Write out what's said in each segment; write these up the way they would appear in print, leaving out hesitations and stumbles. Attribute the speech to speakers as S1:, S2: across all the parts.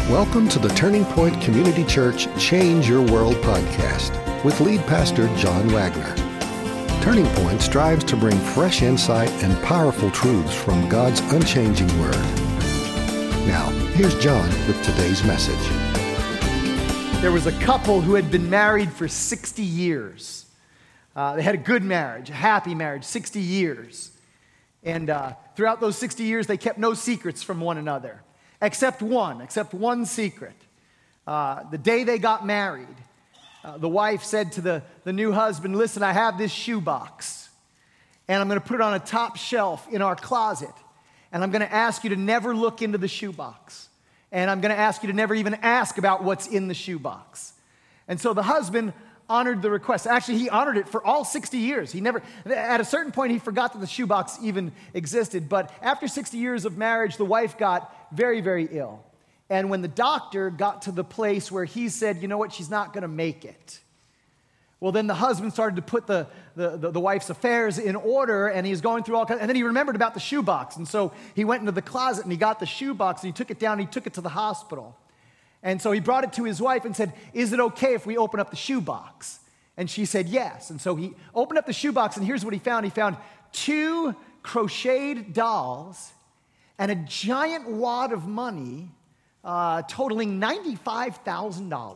S1: Welcome to the Turning Point Community Church Change Your World podcast with lead pastor John Wagner. Turning Point strives to bring fresh insight and powerful truths from God's unchanging Word. Now, here's John with today's message.
S2: There was a couple who had been married for 60 years. They had a good marriage, a happy marriage, 60 years. And throughout those 60 years, they kept no secrets from one another. Except one secret. The day they got married, the wife said to the new husband, listen, I have this shoebox, and I'm going to put it on a top shelf in our closet, and I'm going to ask you to never look into the shoebox, and I'm going to ask you to never even ask about what's in the shoebox. And so the husband honored the request. Actually, he honored it for all 60 years. At a certain point, he forgot that the shoebox even existed. But after 60 years of marriage, the wife got very, very ill. And when the doctor got to the place where he said, you know what, she's not going to make it. Well, then the husband started to put the wife's affairs in order, and he's going through all kinds, and then he remembered about the shoebox. And so he went into the closet, and he got the shoebox, and he took it down, and he took it to the hospital. And so he brought it to his wife and said, is it okay if we open up the shoebox? And she said, yes. And so he opened up the shoebox, and here's what he found. He found 2 crocheted dolls and a giant wad of money totaling $95,000.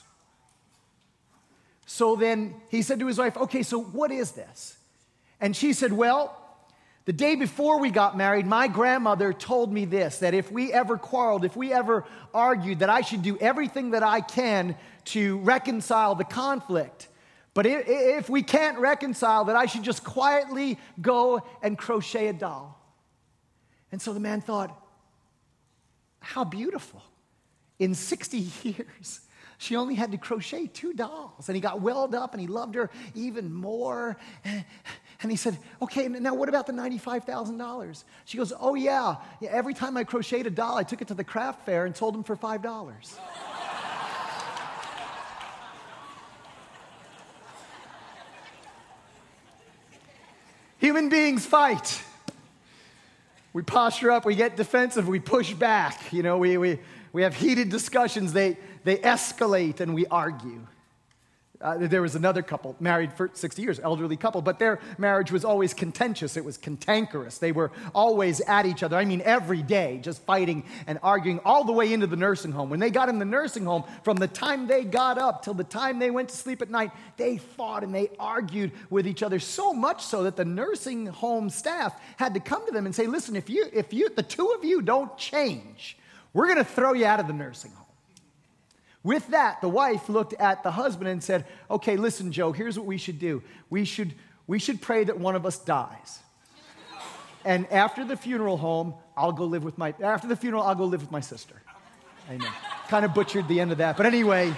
S2: So then he said to his wife, okay, so what is this? And she said, well, the day before we got married, my grandmother told me this, that if we ever quarreled, if we ever argued, that I should do everything that I can to reconcile the conflict. But if we can't reconcile, that I should just quietly go and crochet a doll. And so the man thought, how beautiful. In 60 years, she only had to crochet 2 dolls. And he got welled up and he loved her even more. And he said, okay, now what about the $95,000? She goes, oh yeah, every time I crocheted a doll, I took it to the craft fair and sold them for $5. Human beings fight. We posture up, we get defensive, we push back. You know, we have heated discussions, they escalate, and we argue. There was another couple married for 60 years, elderly couple, but their marriage was always contentious. It was cantankerous. They were always at each other. I mean, every day, just fighting and arguing all the way into the nursing home. When they got in the nursing home, from the time they got up till the time they went to sleep at night, they fought and they argued with each other, so much so that the nursing home staff had to come to them and say, listen, if the two of you don't change, we're going to throw you out of the nursing home. With that, the wife looked at the husband and said, okay, listen, Joe, here's what we should do. We should pray that one of us dies. And after the funeral, I'll go live with my sister. I know. Kind of butchered the end of that. But anyway,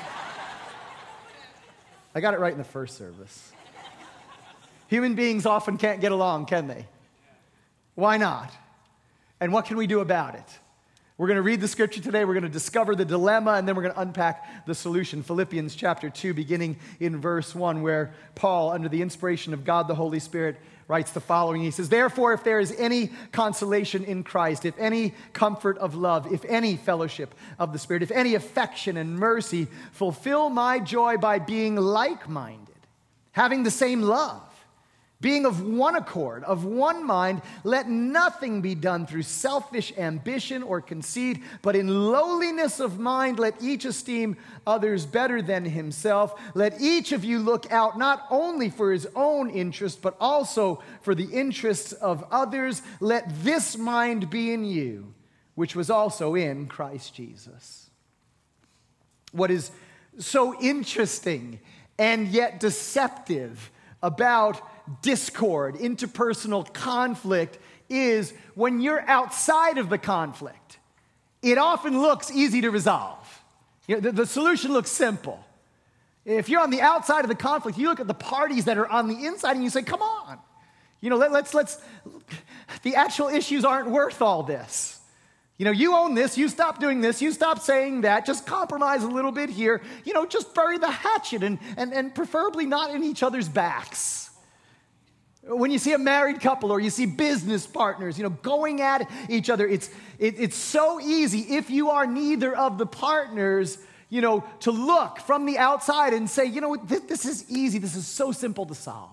S2: I got it right in the first service. Human beings often can't get along, can they? Why not? And what can we do about it? We're going to read the scripture today. We're going to discover the dilemma, and then we're going to unpack the solution. Philippians chapter 2, beginning in verse 1, where Paul, under the inspiration of God the Holy Spirit, writes the following. He says, therefore, if there is any consolation in Christ, if any comfort of love, if any fellowship of the Spirit, if any affection and mercy, fulfill my joy by being like-minded, having the same love, being of one accord, of one mind. Let nothing be done through selfish ambition or conceit, but in lowliness of mind let each esteem others better than himself. Let each of you look out not only for his own interest, but also for the interests of others. Let this mind be in you, which was also in Christ Jesus. What is so interesting and yet deceptive about discord, interpersonal conflict, is when you're outside of the conflict, it often looks easy to resolve. You know, the solution looks simple. If you're on the outside of the conflict, you look at the parties that are on the inside and you say, come on. You know, let's the actual issues aren't worth all this. You know, you own this, you stop doing this, you stop saying that, just compromise a little bit here. You know, just bury the hatchet and preferably not in each other's backs. When you see a married couple or you see business partners, going at each other, it's so easy if you are neither of the partners, to look from the outside and say, this is easy. This is so simple to solve.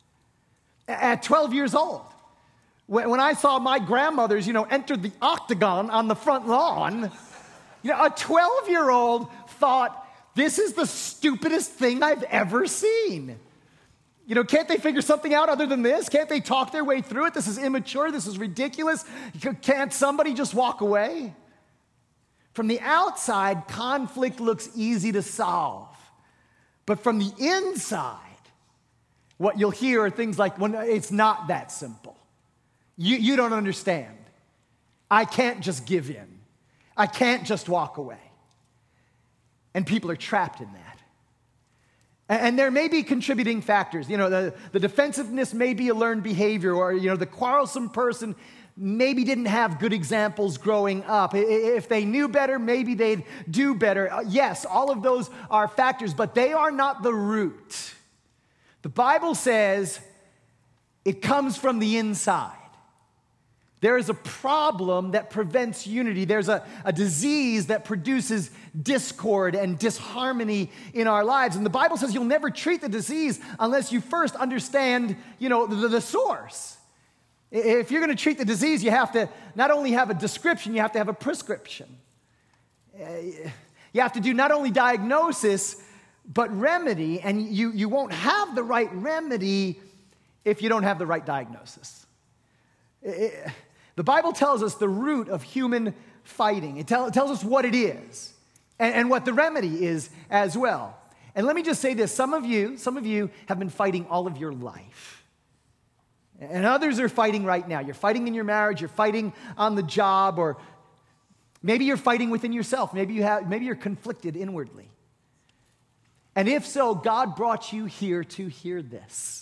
S2: At 12 years old, when I saw my grandmothers, enter the octagon on the front lawn, a 12-year-old thought, this is the stupidest thing I've ever seen. Can't they figure something out other than this? Can't they talk their way through it? This is immature. This is ridiculous. Can't somebody just walk away? From the outside, conflict looks easy to solve. But from the inside, what you'll hear are things like, well, it's not that simple. You don't understand. I can't just give in. I can't just walk away. And people are trapped in that. And there may be contributing factors. The defensiveness may be a learned behavior, or, the quarrelsome person maybe didn't have good examples growing up. If they knew better, maybe they'd do better. Yes, all of those are factors, but they are not the root. The Bible says it comes from the inside. There is a problem that prevents unity. There's a disease that produces discord and disharmony in our lives. And the Bible says you'll never treat the disease unless you first understand, the source. If you're going to treat the disease, you have to not only have a description, you have to have a prescription. You have to do not only diagnosis, but remedy. And you won't have the right remedy if you don't have the right diagnosis. The Bible tells us the root of human fighting. It tells us what it is and what the remedy is as well. And let me just say this. Some of you have been fighting all of your life. And others are fighting right now. You're fighting in your marriage. You're fighting on the job. Or maybe you're fighting within yourself. Maybe you're conflicted inwardly. And if so, God brought you here to hear this.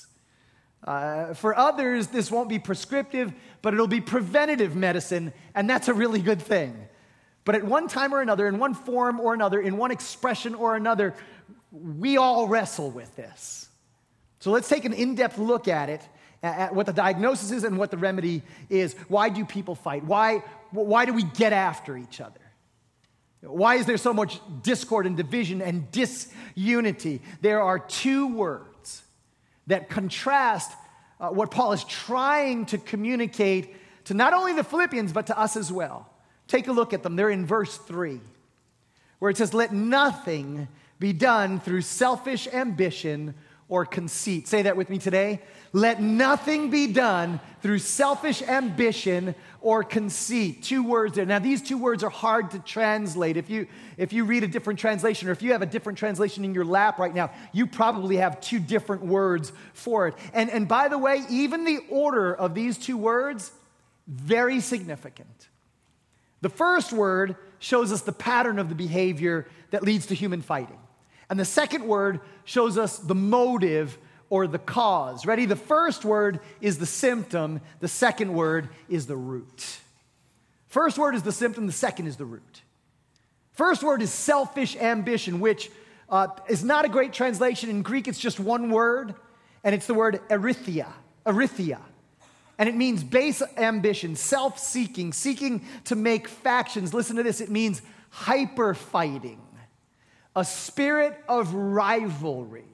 S2: For others, this won't be prescriptive, but it'll be preventative medicine, and that's a really good thing. But at one time or another, in one form or another, in one expression or another, we all wrestle with this. So let's take an in-depth look at it, at what the diagnosis is and what the remedy is. Why do people fight? Why do we get after each other? Why is there so much discord and division and disunity? There are two words that contrast what Paul is trying to communicate to not only the Philippians, but to us as well. Take a look at them. They're in verse 3, where it says, let nothing be done through selfish ambition or conceit. Say that with me today. Let nothing be done through selfish ambition or conceit. Two words there. Now, these two words are hard to translate. If you read a different translation, or if you have a different translation in your lap right now, you probably have two different words for it. And by the way, even the order of these two words, very significant. The first word shows us the pattern of the behavior that leads to human fighting. And the second word shows us the motive or the cause. Ready? The first word is the symptom. The second word is the root. First word is the symptom. The second is the root. First word is selfish ambition, which is not a great translation. In Greek, it's just one word, and it's the word erythia. Erythia. And it means base ambition, self-seeking, seeking to make factions. Listen to this. It means hyper-fighting. A spirit of rivalry.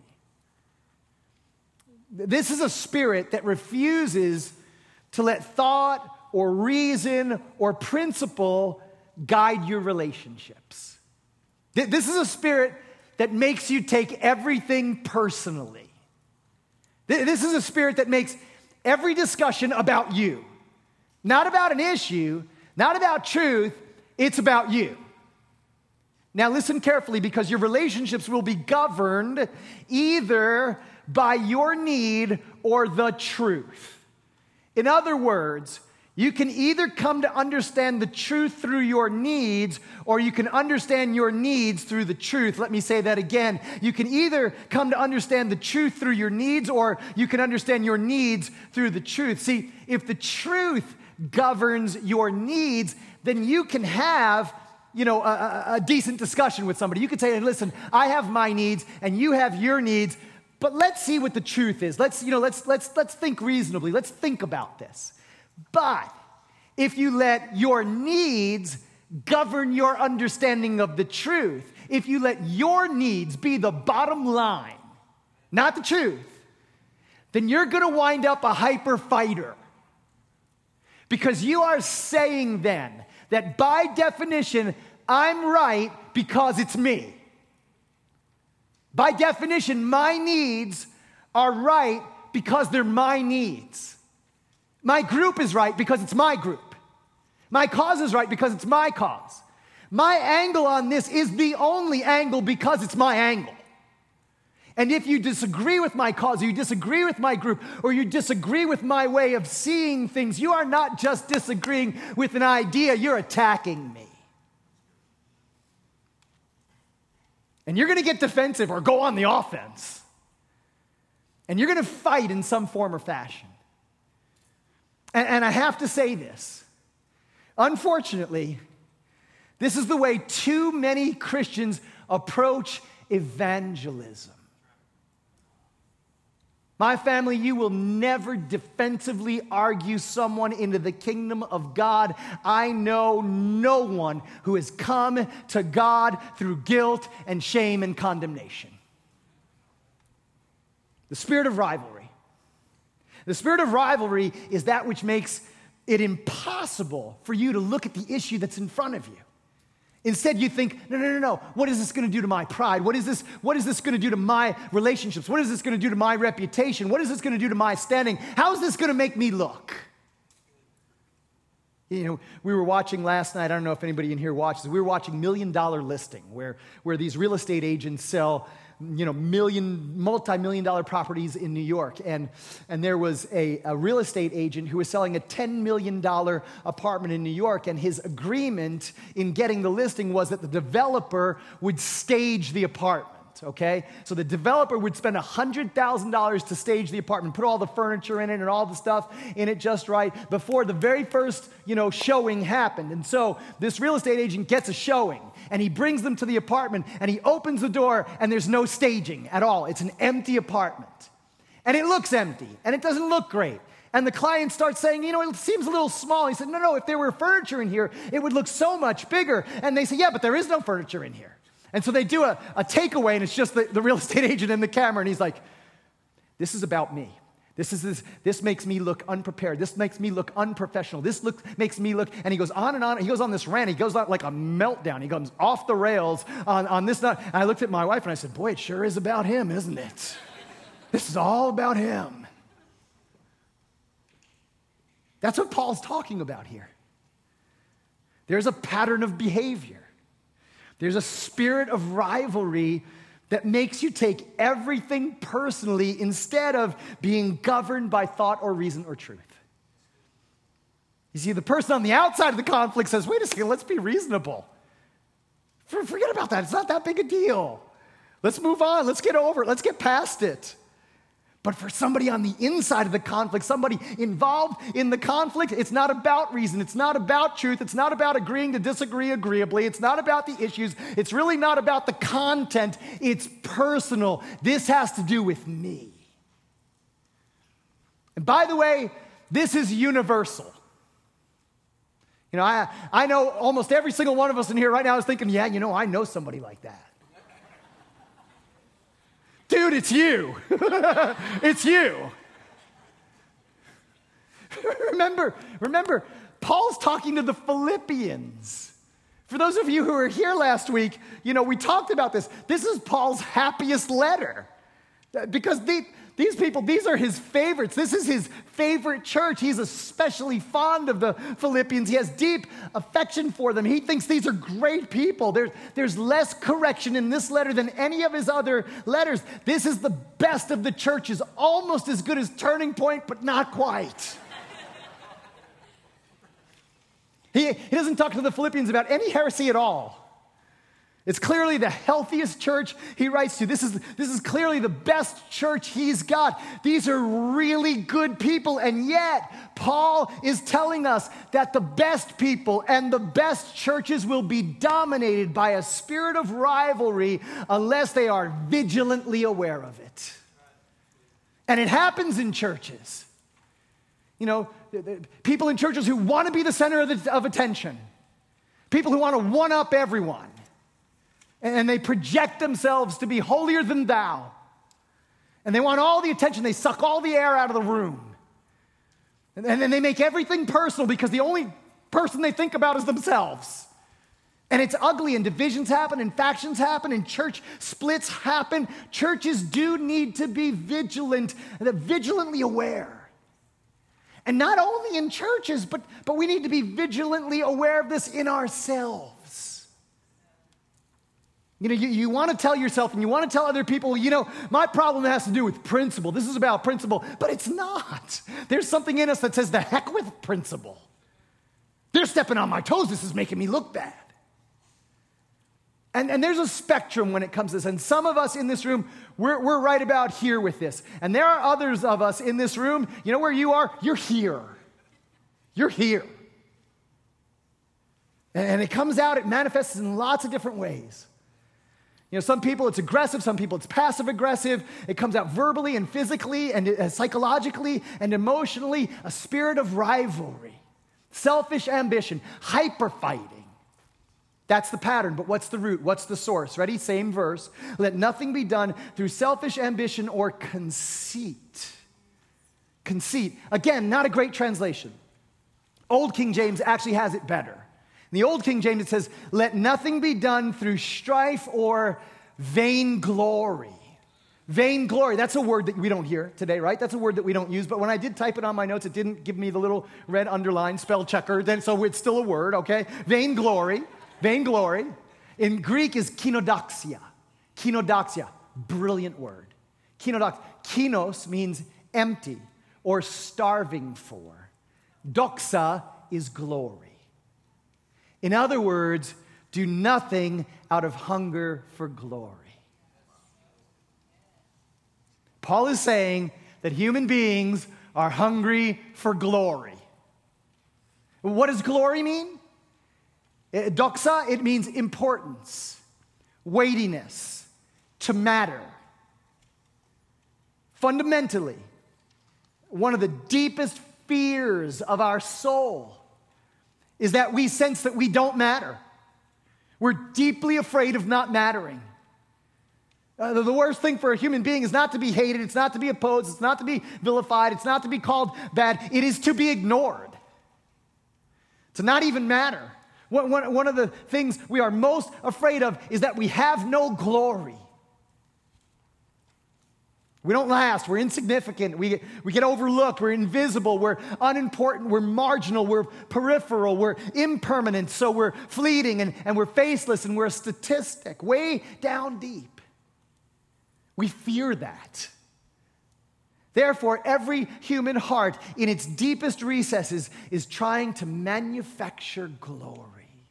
S2: This is a spirit that refuses to let thought or reason or principle guide your relationships. This is a spirit that makes you take everything personally. This is a spirit that makes every discussion about you. Not about an issue, not about truth, it's about you. Now listen carefully, because your relationships will be governed either by your need or the truth. In other words, you can either come to understand the truth through your needs, or you can understand your needs through the truth. Let me say that again. You can either come to understand the truth through your needs, or you can understand your needs through the truth. See, if the truth governs your needs, then you can have a decent discussion with somebody. You could say, listen, I have my needs and you have your needs. But let's see what the truth is. Let's think reasonably. Let's think about this. But if you let your needs govern your understanding of the truth, if you let your needs be the bottom line, not the truth, then you're going to wind up a hyper fighter. Because you are saying then that by definition, I'm right because it's me. By definition, my needs are right because they're my needs. My group is right because it's my group. My cause is right because it's my cause. My angle on this is the only angle because it's my angle. And if you disagree with my cause, or you disagree with my group, or you disagree with my way of seeing things, you are not just disagreeing with an idea, you're attacking me. And you're going to get defensive or go on the offense. And you're going to fight in some form or fashion. And I have to say this. Unfortunately, this is the way too many Christians approach evangelism. My family, you will never defensively argue someone into the kingdom of God. I know no one who has come to God through guilt and shame and condemnation. The spirit of rivalry. The spirit of rivalry is that which makes it impossible for you to look at the issue that's in front of you. Instead, you think, no. What is this going to do to my pride? What is this going to do to my relationships? What is this going to do to my reputation? What is this going to do to my standing? How is this going to make me look? You know, we were watching last night, I don't know if anybody in here watches, we were watching $1 Million Listing, where these real estate agents sell, multi-million dollar properties in New York. And there was a real estate agent who was selling a $10 million apartment in New York, and his agreement in getting the listing was that the developer would stage the apartment. Okay? So the developer would spend $100,000 to stage the apartment, put all the furniture in it and all the stuff in it just right before the very first, showing happened. And so this real estate agent gets a showing, and he brings them to the apartment, and he opens the door, and there's no staging at all. It's an empty apartment. And it looks empty, and it doesn't look great. And the client starts saying, it seems a little small. He said, no, if there were furniture in here, it would look so much bigger. And they say, yeah, but there is no furniture in here. And so they do a takeaway, and it's just the real estate agent and the camera, and he's like, this is about me. This makes me look unprepared. This makes me look unprofessional. Makes me look, and he goes on and on. He goes on this rant. He goes on like a meltdown. He goes off the rails on this. And I looked at my wife, and I said, boy, it sure is about him, isn't it? This is all about him. That's what Paul's talking about here. There's a pattern of behavior. There's a spirit of rivalry that makes you take everything personally instead of being governed by thought or reason or truth. You see, the person on the outside of the conflict says, wait a second, let's be reasonable. Forget about that. It's not that big a deal. Let's move on. Let's get over it. Let's get past it. But for somebody on the inside of the conflict, somebody involved in the conflict, it's not about reason. It's not about truth. It's not about agreeing to disagree agreeably. It's not about the issues. It's really not about the content. It's personal. This has to do with me. And by the way, this is universal. I know almost every single one of us in here right now is thinking, yeah, I know somebody like that. Dude, it's you. It's you. Remember, Paul's talking to the Philippians. For those of you who were here last week, we talked about this. This is Paul's happiest letter. Because these people, these are his favorites. This is his favorite church. He's especially fond of the Philippians. He has deep affection for them. He thinks these are great people. There's less correction in this letter than any of his other letters. This is the best of the churches, almost as good as Turning Point, but not quite. He doesn't talk to the Philippians about any heresy at all. It's clearly the healthiest church he writes to. This is clearly the best church he's got. These are really good people, and yet Paul is telling us that the best people and the best churches will be dominated by a spirit of rivalry unless they are vigilantly aware of it. And it happens in churches. You know, people in churches who want to be the center of attention. People who want to one-up everyone. And they project themselves to be holier than thou. And they want all the attention. They suck all the air out of the room. And then they make everything personal because the only person they think about is themselves. And it's ugly, and divisions happen, and factions happen, and church splits happen. Churches do need to be vigilant, vigilantly aware. And not only in churches, but we need to be vigilantly aware of this in ourselves. You know, you want to tell yourself and you want to tell other people, you know, my problem has to do with principle. This is about principle, but it's not. There's something in us that says, the heck with principle. They're stepping on my toes. This is making me look bad. And there's a spectrum when it comes to this. And some of us in this room, we're right about here with this. And there are others of us in this room, you know where you are? You're here. You're here. And it comes out, it manifests in lots of different ways. You know, some people it's aggressive, some people it's passive aggressive. It comes out verbally and physically and psychologically and emotionally, a spirit of rivalry, selfish ambition, hyper fighting. That's the pattern, but what's the root? What's the source? Ready? Same verse. Let nothing be done through selfish ambition or conceit. Conceit. Again, not a great translation. Old King James actually has it better. In the Old King James, it says, let nothing be done through strife or vainglory. Vainglory, that's a word that we don't hear today, right? That's a word that we don't use, but when I did type it on my notes, it didn't give me the little red underline spell checker, so it's still a word, okay? Vainglory. Vainglory in Greek is kinodoxia. Kinodoxia, brilliant word. Kinos means empty or starving for. Doxa is glory. In other words, do nothing out of hunger for glory. Paul is saying that human beings are hungry for glory. What does glory mean? Doxa, it means importance, weightiness, to matter. Fundamentally, one of the deepest fears of our soul is that we sense that we don't matter. We're deeply afraid of not mattering. The worst thing for a human being is not to be hated, it's not to be opposed, it's not to be vilified, it's not to be called bad, it is to be ignored, to not even matter. One of the things we are most afraid of is that we have no glory. We don't last. We're insignificant. We get overlooked. We're invisible. We're unimportant. We're marginal. We're peripheral. We're impermanent. So we're fleeting and we're faceless and we're a statistic way down deep. We fear that. Therefore, every human heart in its deepest recesses is trying to manufacture glory.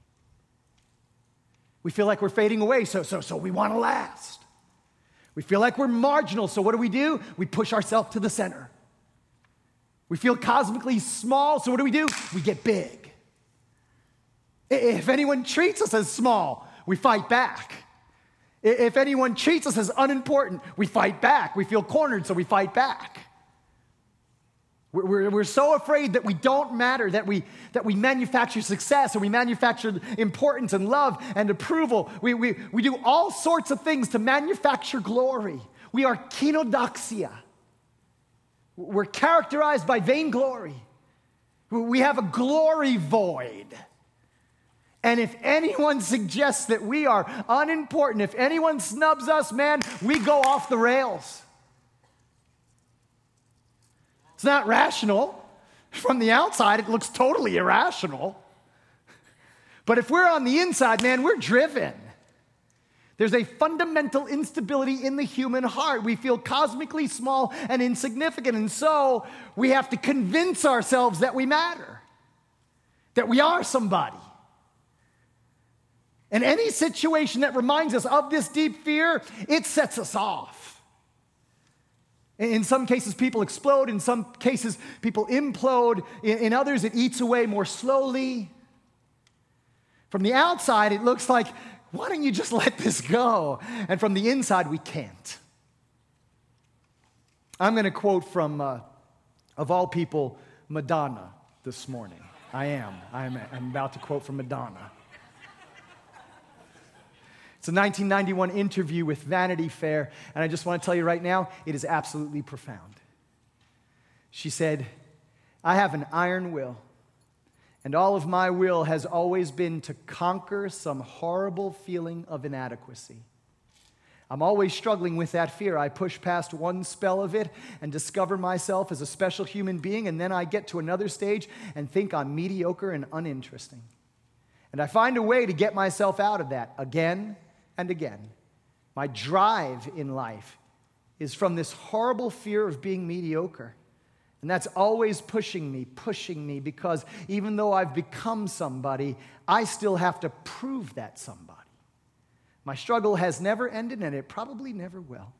S2: We feel like we're fading away, so we want to last. We feel like we're marginal, so what do? We push ourselves to the center. We feel cosmically small, so what do? We get big. If anyone treats us as small, we fight back. If anyone treats us as unimportant, we fight back. We feel cornered, so we fight back. We're so afraid that we don't matter, that we manufacture success, or we manufacture importance and love and approval. We do all sorts of things to manufacture glory. We are kinodoxia. We're characterized by vainglory. We have a glory void. And if anyone suggests that we are unimportant, if anyone snubs us, man, we go off the rails. It's not rational. From the outside, it looks totally irrational. But if we're on the inside, man, we're driven. There's a fundamental instability in the human heart. We feel cosmically small and insignificant, and so we have to convince ourselves that we matter, that we are somebody. And any situation that reminds us of this deep fear, it sets us off. In some cases, people explode. In some cases, people implode. In others, it eats away more slowly. From the outside, it looks like, why don't you just let this go? And from the inside, we can't. I'm going to quote from, of all people, Madonna this morning. I'm about to quote from Madonna. It's a 1991 interview with Vanity Fair, and I just want to tell you right now, it is absolutely profound. She said, "I have an iron will, and all of my will has always been to conquer some horrible feeling of inadequacy. I'm always struggling with that fear. I push past one spell of it and discover myself as a special human being, and then I get to another stage and think I'm mediocre and uninteresting. And I find a way to get myself out of that again and again. My drive in life is from this horrible fear of being mediocre. And that's always pushing me, because even though I've become somebody, I still have to prove that somebody. My struggle has never ended, and it probably never will."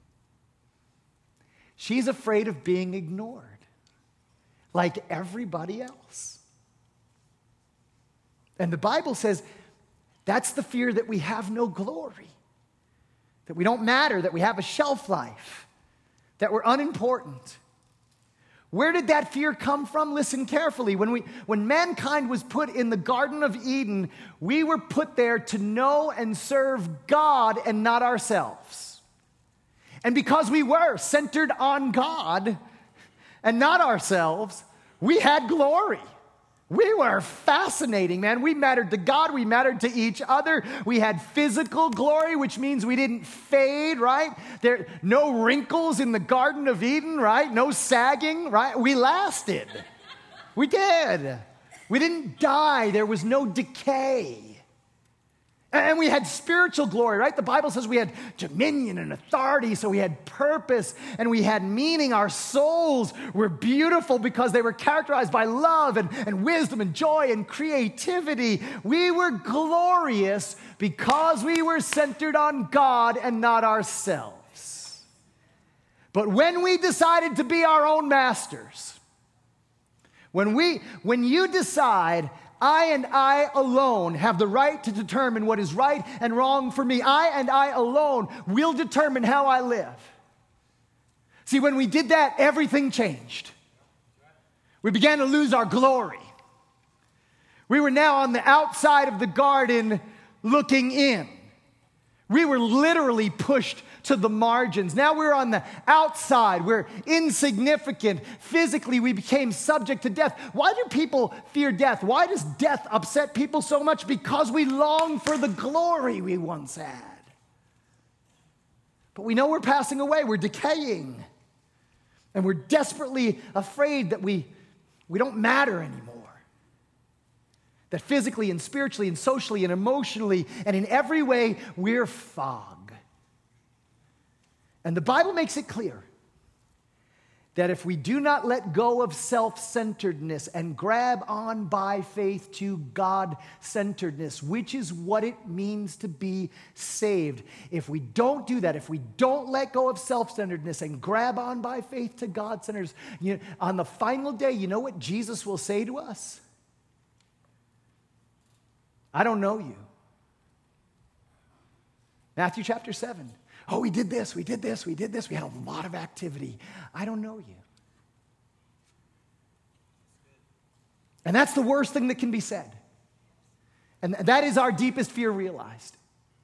S2: She's afraid of being ignored, like everybody else. And the Bible says that's the fear that we have no glory, that we don't matter, that we have a shelf life, that we're unimportant. Where did that fear come from? Listen carefully. When mankind was put in the Garden of Eden, we were put there to know and serve God and not ourselves. And because we were centered on God and not ourselves, we had glory. We were fascinating, man. We mattered to God. We mattered to each other. We had physical glory, which means we didn't fade, right? There, no wrinkles in the Garden of Eden, right? No sagging, right? We lasted. We did. We didn't die. There was no decay. And we had spiritual glory, right? The Bible says we had dominion and authority, so we had purpose and we had meaning. Our souls were beautiful because they were characterized by love and wisdom and joy and creativity. We were glorious because we were centered on God and not ourselves. But when we decided to be our own masters, when you decide, I and I alone have the right to determine what is right and wrong for me, I and I alone will determine how I live. See, when we did that, everything changed. We began to lose our glory. We were now on the outside of the garden looking in. We were literally pushed to the margins. Now we're on the outside. We're insignificant. Physically, we became subject to death. Why do people fear death? Why does death upset people so much? Because we long for the glory we once had. But we know we're passing away. We're decaying. And we're desperately afraid that we don't matter anymore. That physically and spiritually and socially and emotionally and in every way, we're fog. And the Bible makes it clear that if we do not let go of self-centeredness and grab on by faith to God-centeredness, which is what it means to be saved, if we don't do that, if we don't let go of self-centeredness and grab on by faith to God-centeredness, on the final day, you know what Jesus will say to us? I don't know you. Matthew chapter 7. Oh, we did this. We had a lot of activity. I don't know you. And that's the worst thing that can be said. And that is our deepest fear realized.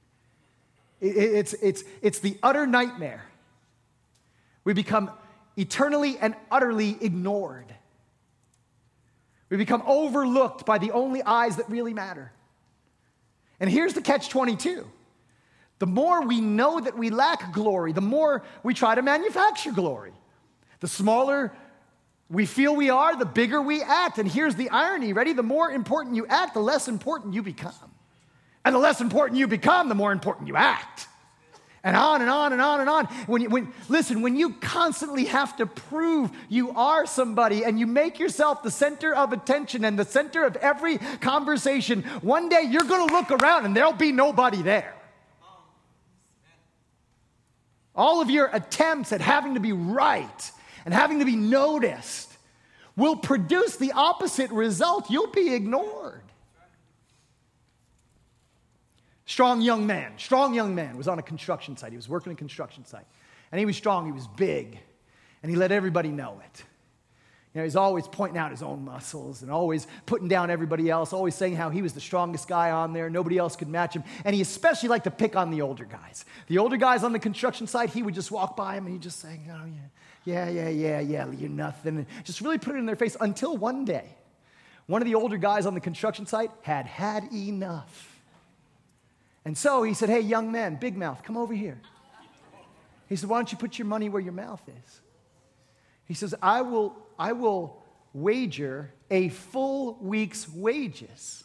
S2: It's the utter nightmare. We become eternally and utterly ignored. We become overlooked by the only eyes that really matter. And here's the catch-22. The more we know that we lack glory, the more we try to manufacture glory. The smaller we feel we are, the bigger we act. And here's the irony, ready? The more important you act, the less important you become. And the less important you become, the more important you act. And on and on and on and on. When you constantly have to prove you are somebody and you make yourself the center of attention and the center of every conversation, one day you're going to look around and there'll be nobody there. All of your attempts at having to be right and having to be noticed will produce the opposite result. You'll be ignored. Strong young man was on a construction site. He was working a construction site. And he was strong, he was big. And he let everybody know it. You know, he's always pointing out his own muscles and always putting down everybody else, always saying how he was the strongest guy on there. Nobody else could match him. And he especially liked to pick on the older guys. The older guys on the construction site, he would just walk by him and he'd just say, oh, yeah, you're nothing. And just really put it in their face until one day, one of the older guys on the construction site had had enough. And so he said, hey, young man, big mouth, come over here. He said, why don't you put your money where your mouth is? He says, I will wager a full week's wages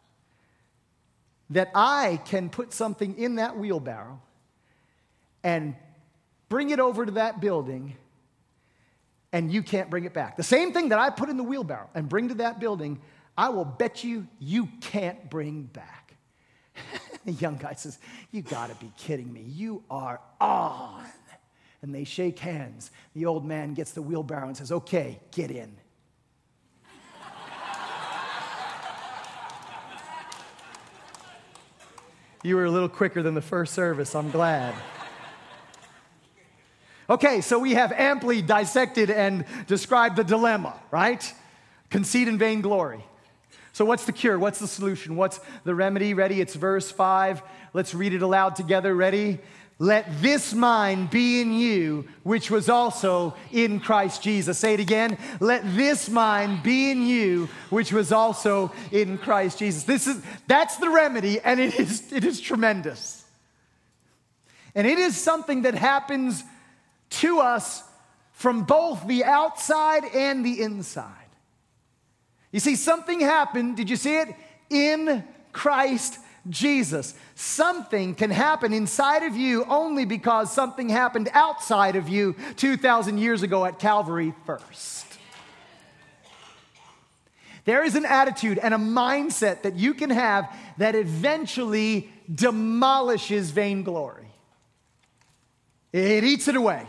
S2: that I can put something in that wheelbarrow and bring it over to that building, and you can't bring it back. The same thing that I put in the wheelbarrow and bring to that building, I will bet you can't bring back. The young guy says, you got to be kidding me. You are on. And they shake hands. The old man gets the wheelbarrow and says, okay, get in. You were a little quicker than the first service, I'm glad. Okay, so we have amply dissected and described the dilemma, right? Conceit and vainglory. So what's the cure? What's the solution? What's the remedy? Ready? It's verse 5. Let's read it aloud together. Ready? Let this mind be in you, which was also in Christ Jesus. Say it again. Let this mind be in you, which was also in Christ Jesus. That's the remedy, and it is tremendous. And it is something that happens to us from both the outside and the inside. You see, something happened, did you see it? In Christ Jesus. Something can happen inside of you only because something happened outside of you 2,000 years ago at Calvary first. There is an attitude and a mindset that you can have that eventually demolishes vainglory. It eats it away.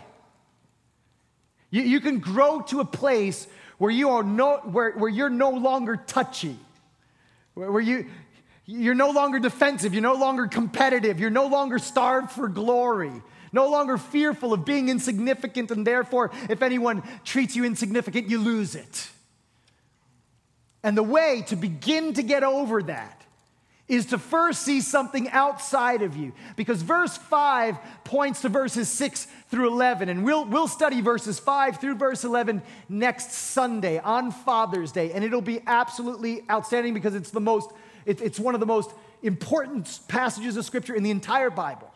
S2: You can grow to a place where you're no longer touchy, where you're no longer defensive, you're no longer competitive, you're no longer starved for glory, no longer fearful of being insignificant, and therefore, if anyone treats you insignificant, you lose it. And the way to begin to get over that is to first see something outside of you. Because verse 5 points to verses 6 through 11. And we'll study verses 5 through verse 11 next Sunday on Father's Day. And it'll be absolutely outstanding because it's one of the most important passages of Scripture in the entire Bible.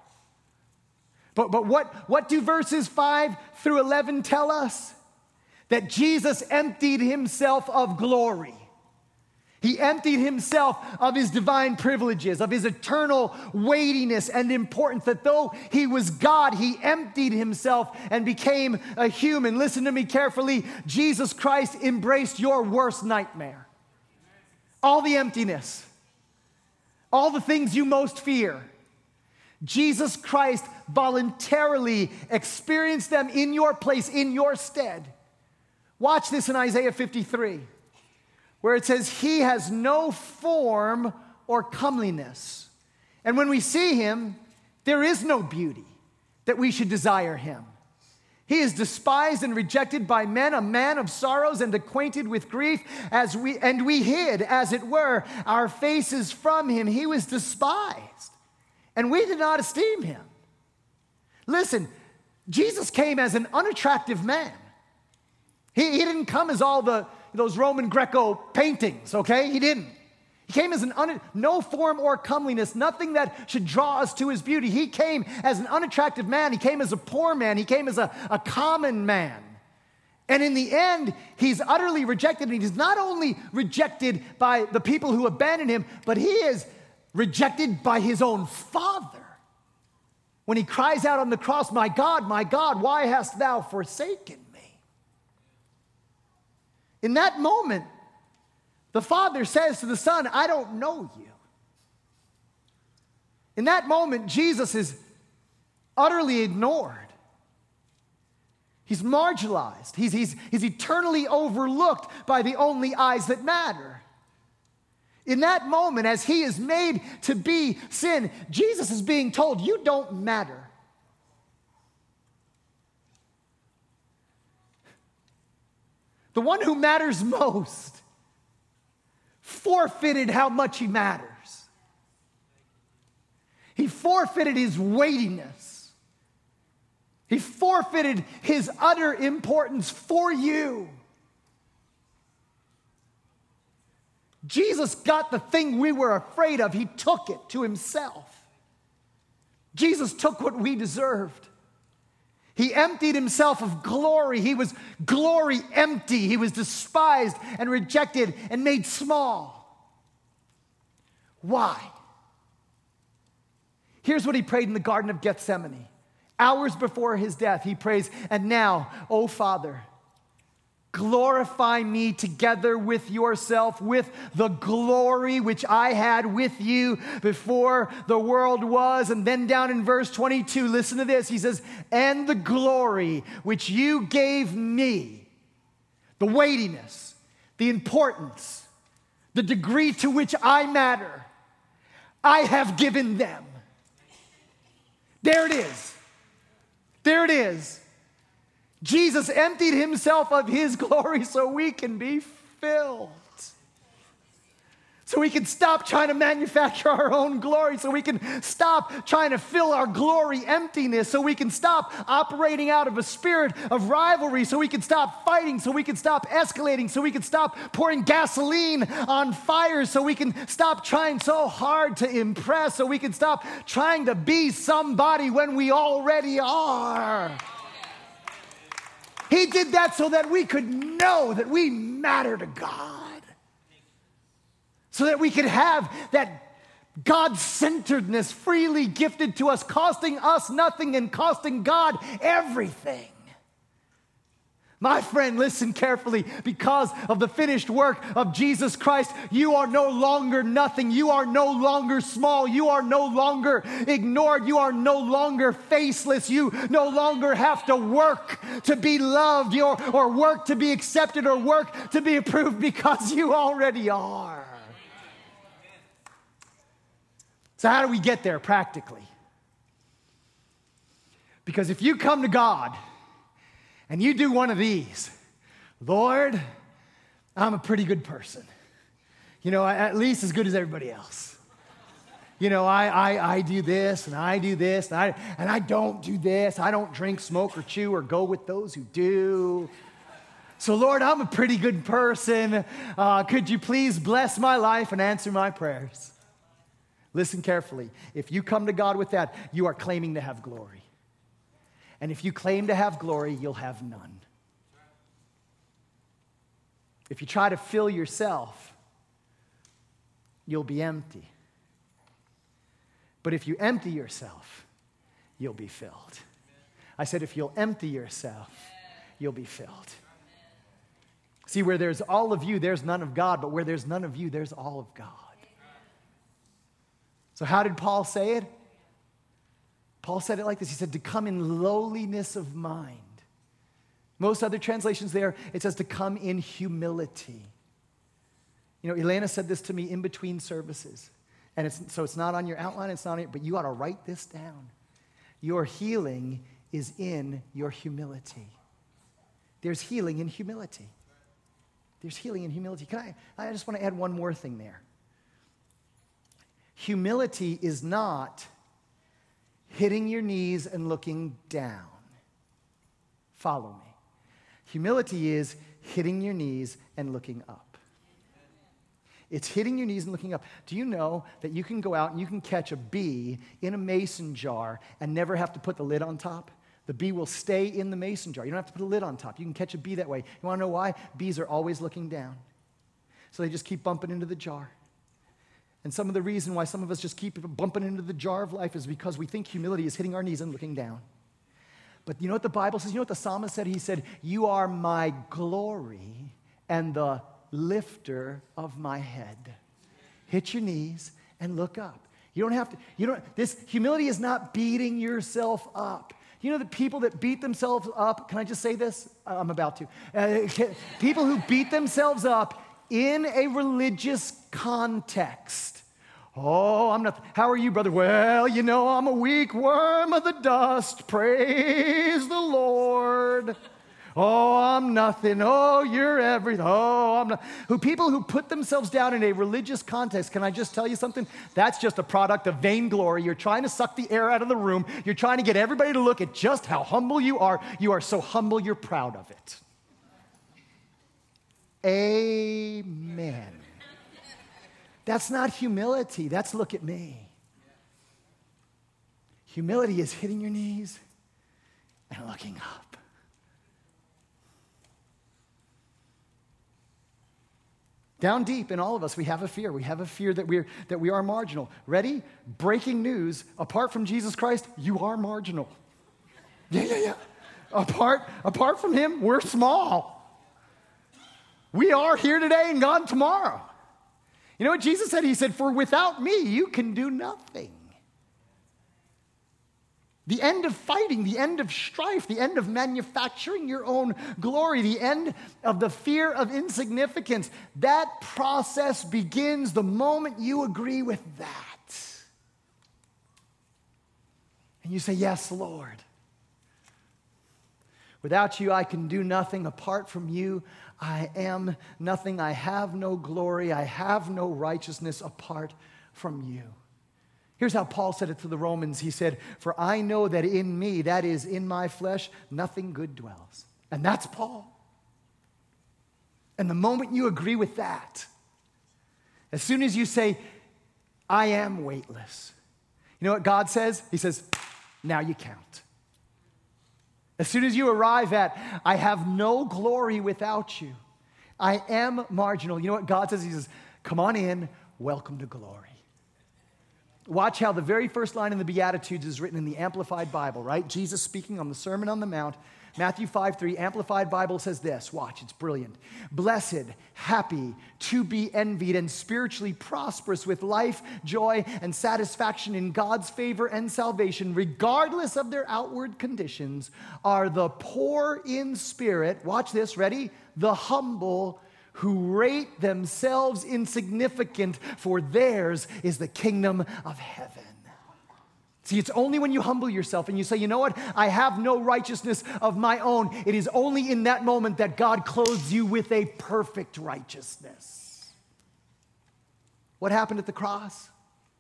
S2: But what do verses 5 through 11 tell us? That Jesus emptied himself of glory. He emptied himself of his divine privileges, of his eternal weightiness and importance, that though he was God, he emptied himself and became a human. Listen to me carefully. Jesus Christ embraced your worst nightmare. All the emptiness, all the things you most fear. Jesus Christ voluntarily experienced them in your place, in your stead. Watch this in Isaiah 53. Where it says, he has no form or comeliness. And when we see him, there is no beauty that we should desire him. He is despised and rejected by men, a man of sorrows and acquainted with grief, and we hid, as it were, our faces from him. He was despised, and we did not esteem him. Listen, Jesus came as an unattractive man. He didn't come as all those Roman Greco paintings, okay? He didn't. He came as no form or comeliness, nothing that should draw us to his beauty. He came as an unattractive man. He came as a poor man. He came as a common man. And in the end, he's utterly rejected. And he's not only rejected by the people who abandoned him, but he is rejected by his own Father. When he cries out on the cross, my God, why hast thou forsaken me? In that moment, the Father says to the Son, I don't know you. In that moment, Jesus is utterly ignored. He's marginalized. He's eternally overlooked by the only eyes that matter. In that moment, as he is made to be sin, Jesus is being told, you don't matter. the one who matters most, forfeited how much he matters. He forfeited his weightiness. He forfeited his utter importance for you. Jesus got the thing we were afraid of. He took it to himself. Jesus took what we deserved. He emptied himself of glory. He was glory empty. He was despised and rejected and made small. Why? Here's what he prayed in the Garden of Gethsemane. Hours before his death, he prays, "And now, O Father, glorify me together with yourself, with the glory which I had with you before the world was." And then down in verse 22, listen to this. He says, "And the glory which you gave me," the weightiness, the importance, the degree to which I matter, "I have given them." There it is. There it is. Jesus emptied himself of his glory so we can be filled. So we can stop trying to manufacture our own glory. So we can stop trying to fill our glory emptiness. So we can stop operating out of a spirit of rivalry. So we can stop fighting. So we can stop escalating. So we can stop pouring gasoline on fires. So we can stop trying so hard to impress. So we can stop trying to be somebody when we already are. He did that so that we could know that we matter to God. So that we could have that God-centeredness freely gifted to us, costing us nothing and costing God everything. My friend, listen carefully. Because of the finished work of Jesus Christ, you are no longer nothing. You are no longer small. You are no longer ignored. You are no longer faceless. You no longer have to work to be loved or work to be accepted or work to be approved, because you already are. So how do we get there practically? Because if you come to God and you do one of these, "Lord, I'm a pretty good person. You know, at least as good as everybody else. You know, I do this and I do this and I don't do this. I don't drink, smoke, or chew or go with those who do. So Lord, I'm a pretty good person. Could you please bless my life and answer my prayers?" Listen carefully. If you come to God with that, you are claiming to have glory. And if you claim to have glory, you'll have none. If you try to fill yourself, you'll be empty. But if you empty yourself, you'll be filled. I said, if you'll empty yourself, you'll be filled. See, where there's all of you, there's none of God. But where there's none of you, there's all of God. So how did Paul say it? Paul said it like this. He said, to come in lowliness of mind. Most other translations there, it says to come in humility. You know, Elena said this to me in between services. And it's not on your outline, it's not on it, but you ought to write this down. Your healing is in your humility. There's healing in humility. There's healing in humility. I just want to add one more thing there. Humility is not hitting your knees and looking down. Follow me. Humility is hitting your knees and looking up. It's hitting your knees and looking up. Do you know that you can go out and you can catch a bee in a mason jar and never have to put the lid on top? The bee will stay in the mason jar. You don't have to put a lid on top. You can catch a bee that way. You want to know why? Bees are always looking down. So they just keep bumping into the jar. And some of the reason why some of us just keep bumping into the jar of life is because we think humility is hitting our knees and looking down. But you know what the Bible says? You know what the psalmist said? He said, "You are my glory and the lifter of my head." Hit your knees and look up. You don't have to, this humility is not beating yourself up. You know the people that beat themselves up, can I just say this? I'm about to. People who beat themselves up in a religious context. "Oh, I'm not, how are you, brother?" "Well, you know, I'm a weak worm of the dust. Praise the Lord." Oh, I'm nothing. Oh, you're everything. Oh, I'm not. People who put themselves down in a religious context, can I just tell you something? That's just a product of vainglory. You're trying to suck the air out of the room. You're trying to get everybody to look at just how humble you are. You are so humble, you're proud of it. Amen. That's not humility. That's look at me. Humility is hitting your knees and looking up. Down deep in all of us, we have a fear. We have a fear that we are marginal. Ready? Breaking news. Apart from Jesus Christ, you are marginal. Yeah. Apart from him, we're small. We are here today and gone tomorrow. You know what Jesus said? He said, for without me, you can do nothing. The end of fighting, the end of strife, the end of manufacturing your own glory, the end of the fear of insignificance, that process begins the moment you agree with that. And you say, yes, Lord. Without you, I can do nothing. Apart from you, I am nothing. I have no glory. I have no righteousness apart from you. Here's how Paul said it to the Romans. He said, for I know that in me, that is in my flesh, nothing good dwells. And that's Paul. And the moment you agree with that, as soon as you say, I am weightless, you know what God says? He says, now you count. As soon as you arrive at, I have no glory without you. I am marginal. You know what God says? He says, come on in, welcome to glory. Watch how the very first line in the Beatitudes is written in the Amplified Bible, right? Jesus speaking on the Sermon on the Mount. Matthew 5:3, Amplified Bible says this. Watch, it's brilliant. Blessed, happy, to be envied, and spiritually prosperous with life, joy, and satisfaction in God's favor and salvation, regardless of their outward conditions, are the poor in spirit. Watch this, ready? The humble, who rate themselves insignificant, for theirs is the kingdom of heaven. See, it's only when you humble yourself and you say, you know what? I have no righteousness of my own. It is only in that moment that God clothes you with a perfect righteousness. What happened at the cross?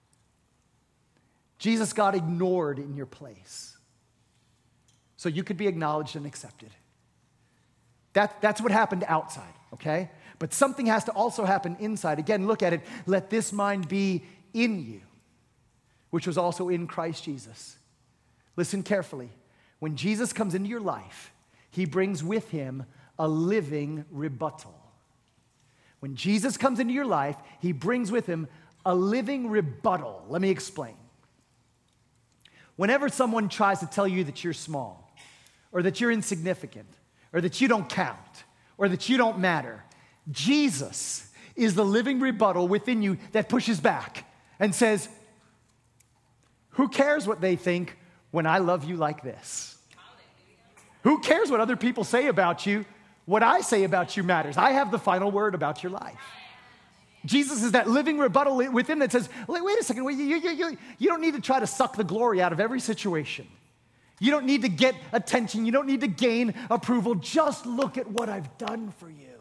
S2: Jesus got ignored in your place so you could be acknowledged and accepted. That's what happened outside, okay? But something has to also happen inside. Again, look at it. Let this mind be in you, which was also in Christ Jesus. Listen carefully. When Jesus comes into your life, he brings with him a living rebuttal. When Jesus comes into your life, he brings with him a living rebuttal. Let me explain. Whenever someone tries to tell you that you're small, or that you're insignificant, or that you don't count, or that you don't matter, Jesus is the living rebuttal within you that pushes back and says, who cares what they think when I love you like this? Who cares what other people say about you? What I say about you matters. I have the final word about your life. Jesus is that living rebuttal within that says, wait a second, you don't need to try to suck the glory out of every situation. You don't need to get attention. You don't need to gain approval. Just look at what I've done for you.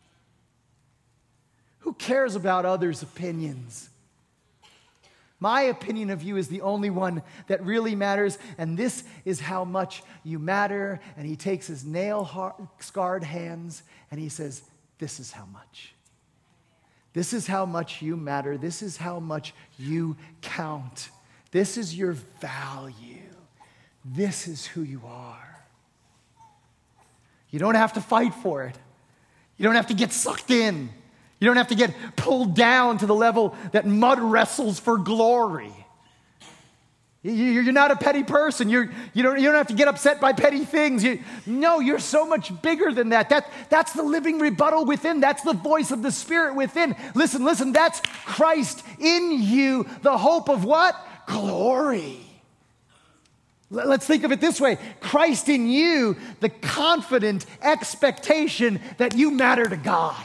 S2: Who cares about others' opinions? My opinion of you is the only one that really matters, and this is how much you matter. And he takes his nail-scarred hands, and he says, this is how much. This is how much you matter. This is how much you count. This is your value. This is who you are. You don't have to fight for it. You don't have to get sucked in. You don't have to get pulled down to the level that mud wrestles for glory. You're not a petty person. You don't have to get upset by petty things. No, you're so much bigger than that. That's the living rebuttal within. That's the voice of the Spirit within. Listen, that's Christ in you, the hope of what? Glory. Let's think of it this way. Christ in you, the confident expectation that you matter to God.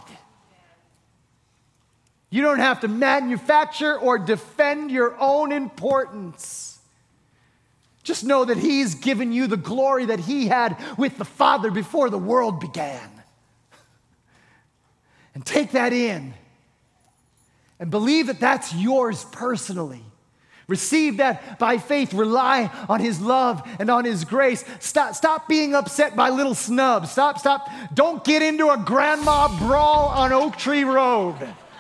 S2: You don't have to manufacture or defend your own importance. Just know that He's given you the glory that He had with the Father before the world began. And take that in and believe that that's yours personally. Receive that by faith. Rely on His love and on His grace. Stop being upset by little snubs. Stop. Don't get into a grandma brawl on Oak Tree Road.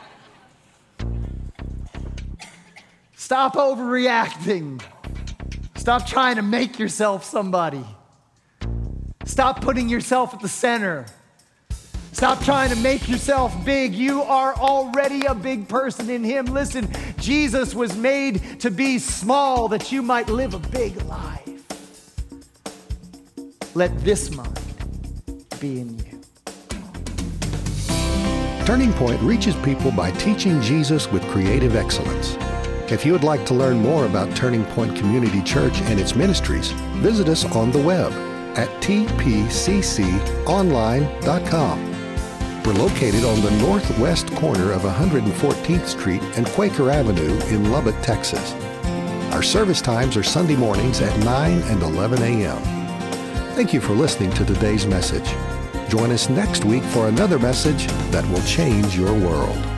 S2: Stop overreacting. Stop trying to make yourself somebody. Stop putting yourself at the center. Stop trying to make yourself big. You are already a big person in Him. Listen, Jesus was made to be small that you might live a big life. Let this mind be in you.
S1: Turning Point reaches people by teaching Jesus with creative excellence. If you would like to learn more about Turning Point Community Church and its ministries, visit us on the web at tpcconline.com. We're located on the northwest corner of 114th Street and Quaker Avenue in Lubbock, Texas. Our service times are Sunday mornings at 9 and 11 a.m. Thank you for listening to today's message. Join us next week for another message that will change your world.